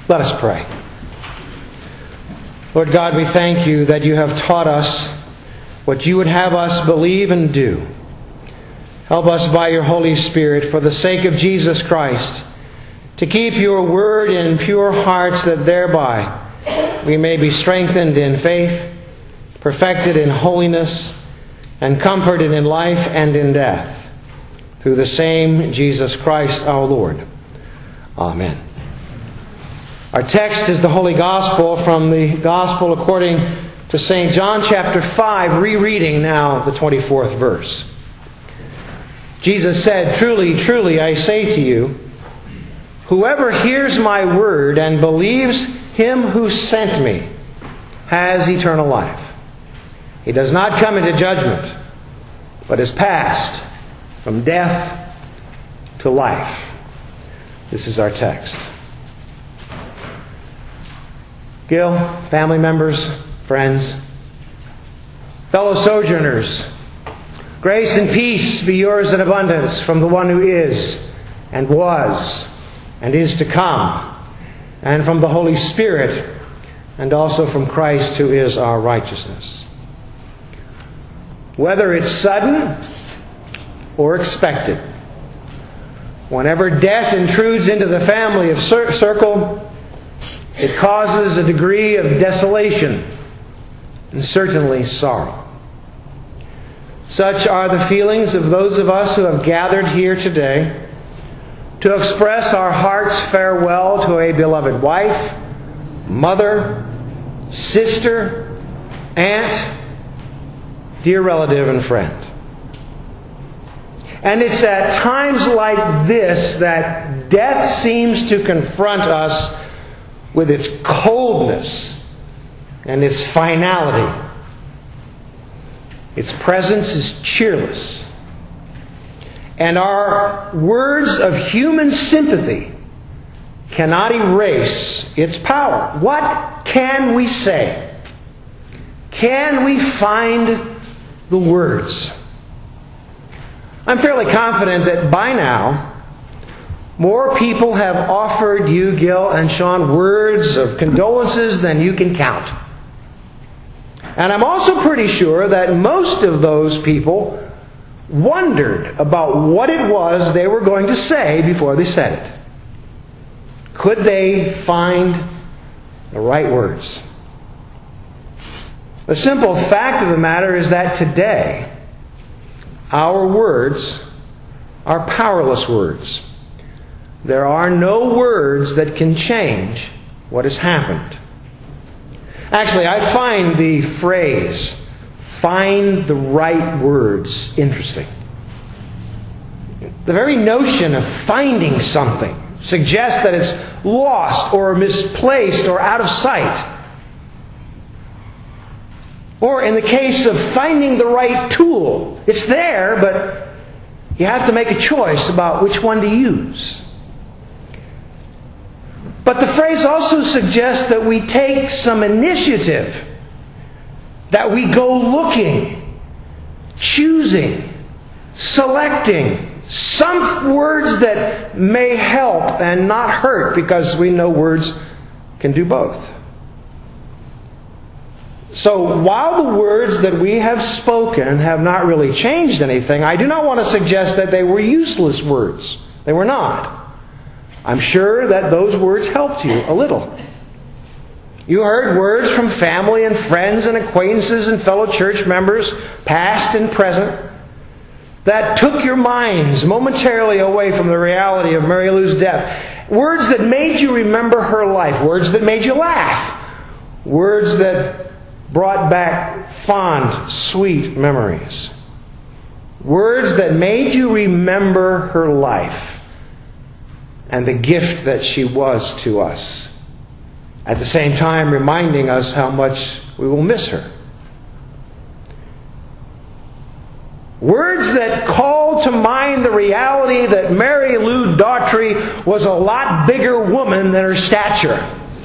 Let us pray. Lord God, we thank you that you have taught us what you would have us believe and do. Help us by your Holy Spirit, for the sake of Jesus Christ, to keep your word in pure hearts, that thereby we may be strengthened in faith, perfected in holiness, and comforted in life and in death, through the same Jesus Christ our Lord. Amen. Our text is the Holy Gospel from the Gospel according to St. John chapter 5, rereading now the 24th verse. Jesus said, "Truly, truly, I say to you, whoever hears my word and believes him who sent me has eternal life. He does not come into judgment, but is passed from death to life." This is our text. Gil, family members, friends, fellow sojourners, grace and peace be yours in abundance from the one who is, and was, and is to come, and from the Holy Spirit, and also from Christ who is our righteousness. Whether it's sudden or expected, whenever death intrudes into the family of circle, it causes a degree of desolation and certainly sorrow. Such are the feelings of those of us who have gathered here today to express our heart's farewell to a beloved wife, mother, sister, aunt, dear relative and friend. And it's at times like this that death seems to confront us with its coldness and its finality. Its presence is cheerless. And our words of human sympathy cannot erase its power. What can we say? Can we find the words? I'm fairly confident that by now, more people have offered you, Gil and Sean, words of condolences than you can count. And I'm also pretty sure that most of those people wondered about what it was they were going to say before they said it. Could they find the right words? The simple fact of the matter is that today, our words are powerless words. There are no words that can change what has happened. Actually, I find the phrase, "find the right words," interesting. The very notion of finding something suggests that it's lost or misplaced or out of sight. Or in the case of finding the right tool, it's there, but you have to make a choice about which one to use. But the phrase also suggests that we take some initiative, that we go looking, choosing, selecting some words that may help and not hurt, because we know words can do both. So while the words that we have spoken have not really changed anything, I do not want to suggest that they were useless words. They were not. I'm sure that those words helped you a little. You heard words from family and friends and acquaintances and fellow church members, past and present, that took your minds momentarily away from the reality of Mary Lou's death. Words that made you remember her life. Words that made you laugh. Words that brought back fond, sweet memories. Words that made you remember her life and the gift that she was to us, at the same time reminding us how much we will miss her. Words that call to mind the reality that Mary Lou Daughtry was a lot bigger woman than her stature.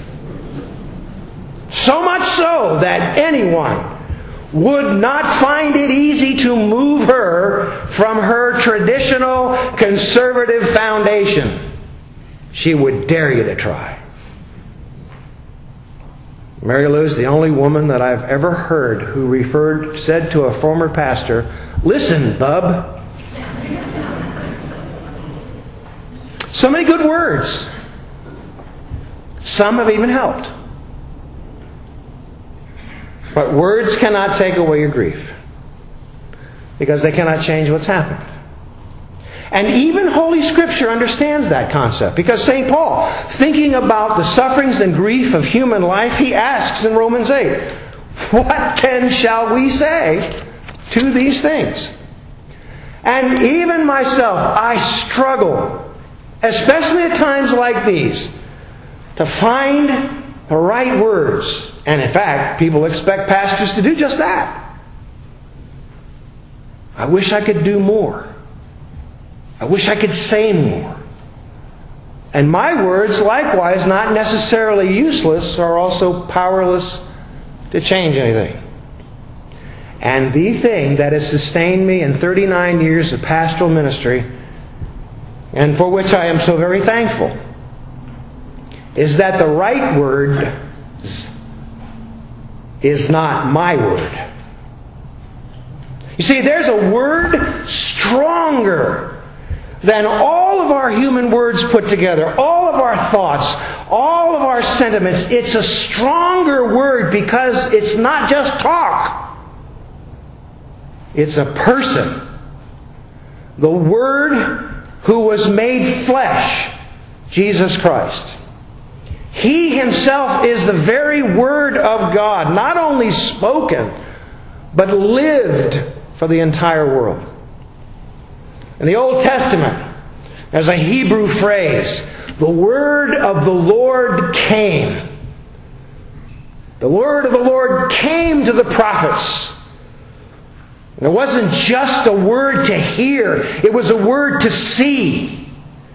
So much so that anyone would not find it easy to move her from her traditional conservative foundation. She would dare you to try. Mary Lou is the only woman that I've ever heard who said to a former pastor, "Listen, bub." So many good words. Some have even helped. But words cannot take away your grief, because they cannot change what's happened. And even Holy Scripture understands that concept, because St. Paul, thinking about the sufferings and grief of human life, he asks in Romans 8, "What then shall we say to these things?" And even myself, I struggle, especially at times like these, to find the right words. And in fact, people expect pastors to do just that. I wish I could do more. I wish I could say more. And my words, likewise, not necessarily useless, are also powerless to change anything. And the thing that has sustained me in 39 years of pastoral ministry, and for which I am so very thankful, is that the right word is not my word. You see, there's a word stronger than all of our human words put together, all of our thoughts, all of our sentiments. It's a stronger word because it's not just talk. It's a person. The Word who was made flesh, Jesus Christ. He Himself is the very Word of God, not only spoken, but lived for the entire world. In the Old Testament, there's a Hebrew phrase, the word of the Lord came. The word of the Lord came to the prophets. And it wasn't just a word to hear, it was a word to see.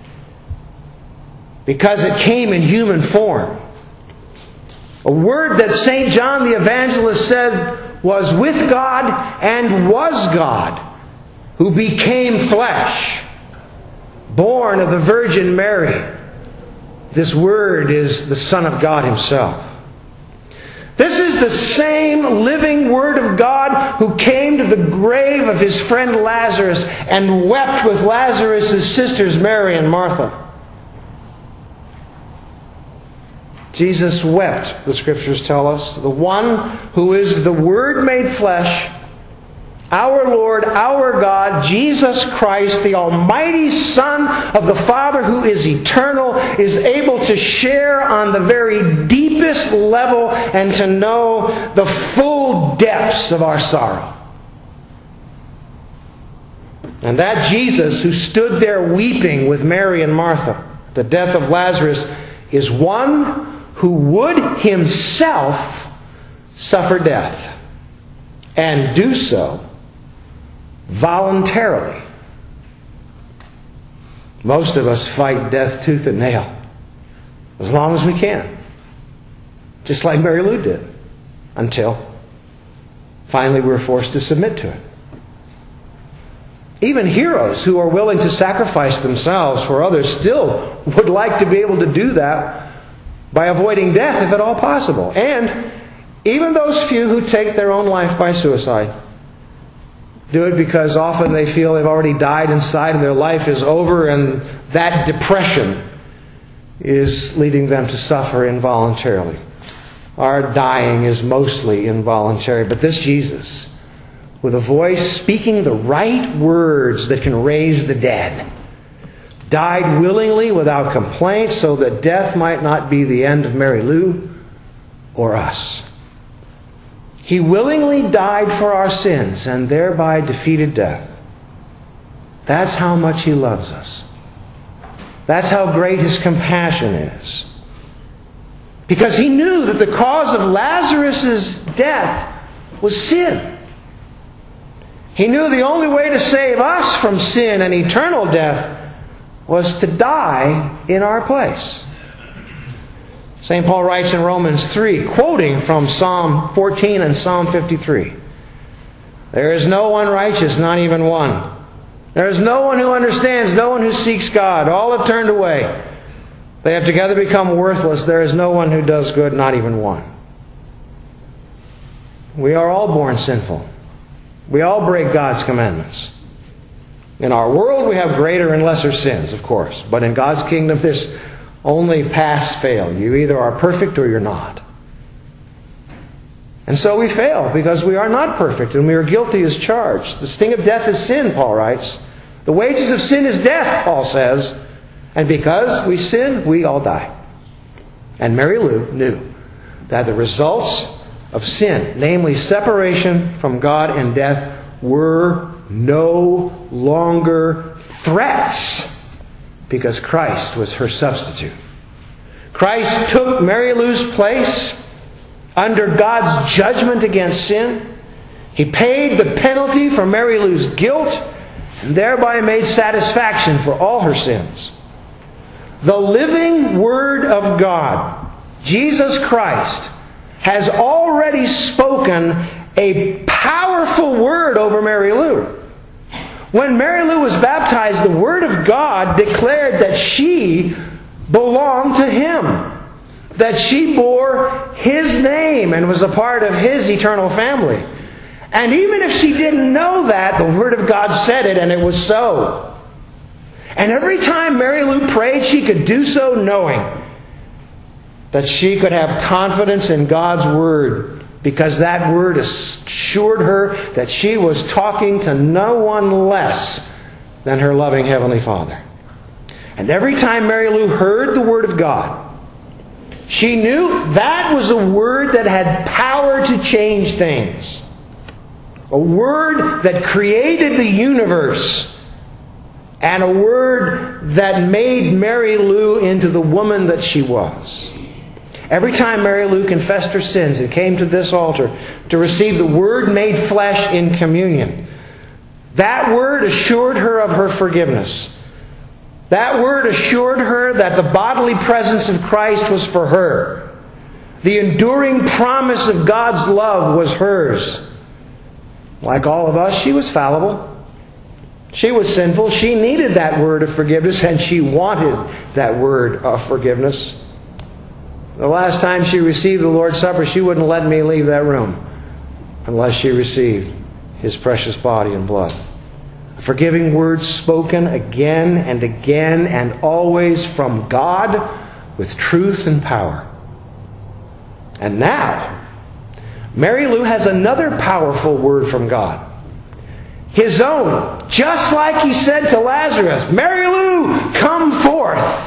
Because it came in human form. A word that St. John the Evangelist said was with God and was God, who became flesh, born of the Virgin Mary. This Word is the Son of God Himself. This is the same living Word of God who came to the grave of His friend Lazarus and wept with Lazarus' sisters Mary and Martha. Jesus wept, the Scriptures tell us. The one who is the Word made flesh, our Lord, our God, Jesus Christ, the Almighty Son of the Father who is eternal, is able to share on the very deepest level and to know the full depths of our sorrow. And that Jesus who stood there weeping with Mary and Martha, the death of Lazarus, is one who would Himself suffer death, and do so voluntarily. Most of us fight death tooth and nail as long as we can, just like Mary Lou did, until finally we're forced to submit to it. Even heroes who are willing to sacrifice themselves for others still would like to be able to do that by avoiding death if at all possible. And even those few who take their own life by suicide do it because often they feel they've already died inside and their life is over, and that depression is leading them to suffer involuntarily. Our dying is mostly involuntary, but this Jesus, with a voice speaking the right words that can raise the dead, died willingly without complaint so that death might not be the end of Mary Lou or us. He willingly died for our sins and thereby defeated death. That's how much He loves us. That's how great His compassion is. Because He knew that the cause of Lazarus' death was sin. He knew the only way to save us from sin and eternal death was to die in our place. St. Paul writes in Romans 3, quoting from Psalm 14 and Psalm 53, "There is no one righteous, not even one. There is no one who understands, no one who seeks God. All have turned away. They have together become worthless. There is no one who does good, not even one." We are all born sinful. We all break God's commandments. In our world, we have greater and lesser sins, of course. But in God's kingdom, there's only pass-fail. You either are perfect or you're not. And so we fail because we are not perfect and we are guilty as charged. The sting of death is sin, Paul writes. The wages of sin is death, Paul says. And because we sin, we all die. And Mary Lou knew that the results of sin, namely separation from God and death, were no longer threats because Christ was her substitute. Christ took Mary Lou's place under God's judgment against sin. He paid the penalty for Mary Lou's guilt and thereby made satisfaction for all her sins. The living Word of God, Jesus Christ, has already spoken a powerful word over Mary Lou. When Mary Lou was baptized, the Word of God declared that she belonged to Him, that she bore His name and was a part of His eternal family. And even if she didn't know that, the Word of God said it, and it was so. And every time Mary Lou prayed, she could do so knowing that she could have confidence in God's Word, because that Word assured her that she was talking to no one less than her loving Heavenly Father. And every time Mary Lou heard the Word of God, she knew that was a Word that had power to change things. A Word that created the universe. And a Word that made Mary Lou into the woman that she was. Every time Mary Lou confessed her sins and came to this altar to receive the Word made flesh in communion, that Word assured her of her forgiveness. That Word assured her that the bodily presence of Christ was for her. The enduring promise of God's love was hers. Like all of us, she was fallible. She was sinful. She needed that word of forgiveness, and she wanted that word of forgiveness. The last time she received the Lord's Supper, she wouldn't let me leave that room unless she received His precious body and blood. A forgiving word spoken again and again and always from God with truth and power. And now, Mary Lou has another powerful word from God. His own, just like He said to Lazarus, "Mary Lou, come forth."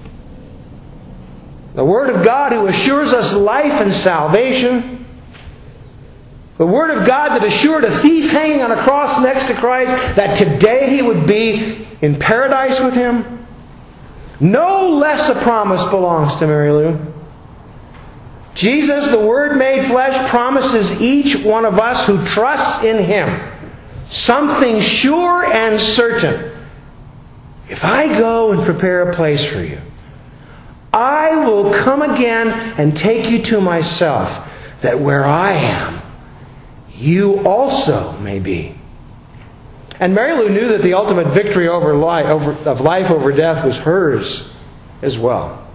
The Word of God who assures us life and salvation. The Word of God that assured a thief hanging on a cross next to Christ that today he would be in paradise with Him. No less a promise belongs to Mary Lou. Jesus, the Word made flesh, promises each one of us who trusts in Him something sure and certain. If I go and prepare a place for you, I will come again and take you to myself, that where I am, you also may be. And Mary Lou knew that the ultimate victory of life over death was hers as well.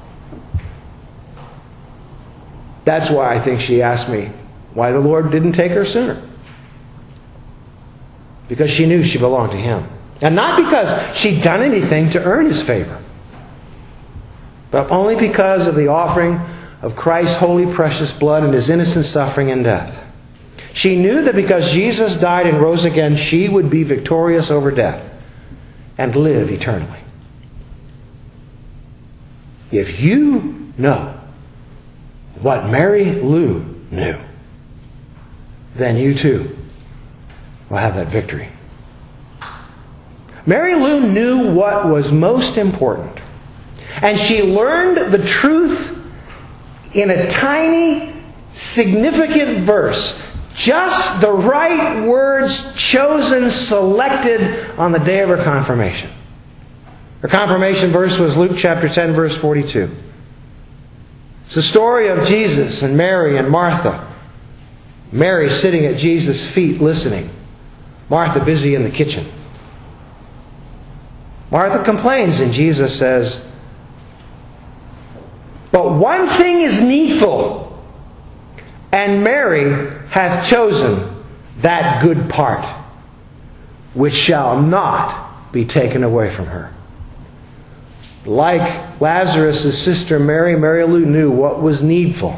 That's why I think she asked me why the Lord didn't take her sooner. Because she knew she belonged to Him. And not because she'd done anything to earn His favor, but only because of the offering of Christ's holy, precious blood and His innocent suffering and death. She knew that because Jesus died and rose again, she would be victorious over death and live eternally. If you know what Mary Lou knew, then you too will have that victory. Mary Lou knew what was most important. And she learned the truth in a tiny, significant verse. Just the right words chosen, selected on the day of her confirmation. Her confirmation verse was Luke chapter 10, verse 42. It's the story of Jesus and Mary and Martha. Mary sitting at Jesus' feet listening. Martha busy in the kitchen. Martha complains and Jesus says, "But one thing is needful, and Mary hath chosen that good part, which shall not be taken away from her. Like Lazarus' sister Mary, Mary Lou knew what was needful.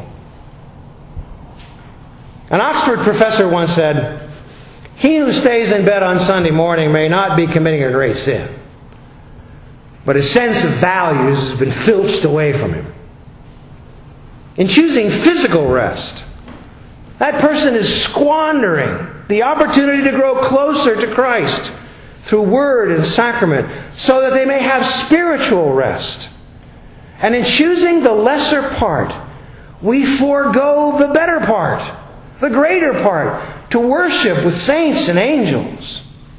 An Oxford professor once said, "He who stays in bed on Sunday morning may not be committing a great sin, but his sense of values has been filched away from him." In choosing physical rest, that person is squandering the opportunity to grow closer to Christ through word and sacrament, so that they may have spiritual rest. And in choosing the lesser part, we forego the better part, the greater part, to worship with saints and angels.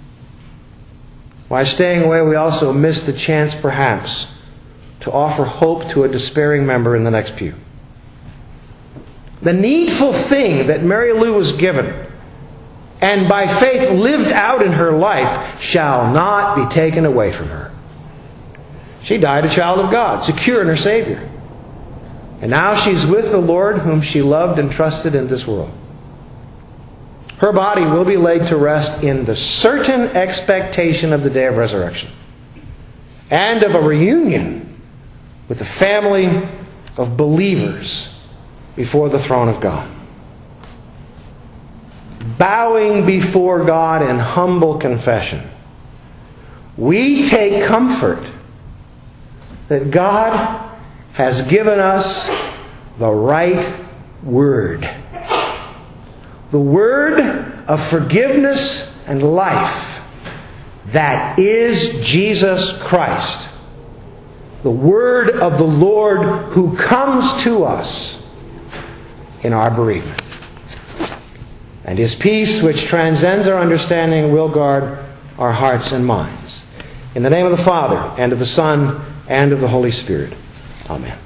By staying away, we also miss the chance, perhaps, to offer hope to a despairing member in the next pew. The needful thing that Mary Lou was given, and by faith lived out in her life, shall not be taken away from her. She died a child of God, secure in her Savior. And now she's with the Lord whom she loved and trusted in this world. Her body will be laid to rest in the certain expectation of the day of resurrection and of a reunion with the family of believers before the throne of God. Bowing before God in humble confession, we take comfort that God has given us the right word. The word of forgiveness and life, that is Jesus Christ. The word of the Lord who comes to us in our bereavement. And His peace, which transcends our understanding, will guard our hearts and minds. In the name of the Father, and of the Son, and of the Holy Spirit. Amen.